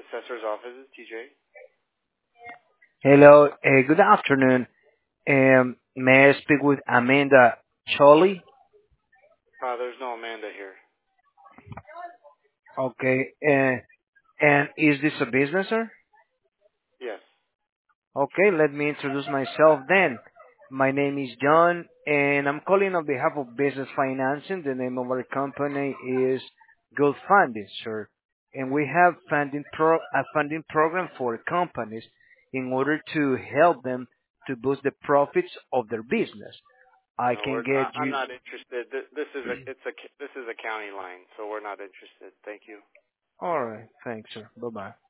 assessor's office is TJ. Hello, good afternoon. May I speak with Amanda Choli? There's no Amanda here. Okay, and is this a business, sir? Yes. Okay, let me introduce myself then. My name is John, and I'm calling on behalf of Business Financing. The name of our company is Good Funding, sir. And we have a funding program for companies in order to help them to boost the profits of their business. I No, can get I'm you. not interested. This is a county line, so we're not interested. Thank you. All right. Thanks, sir. Bye-bye.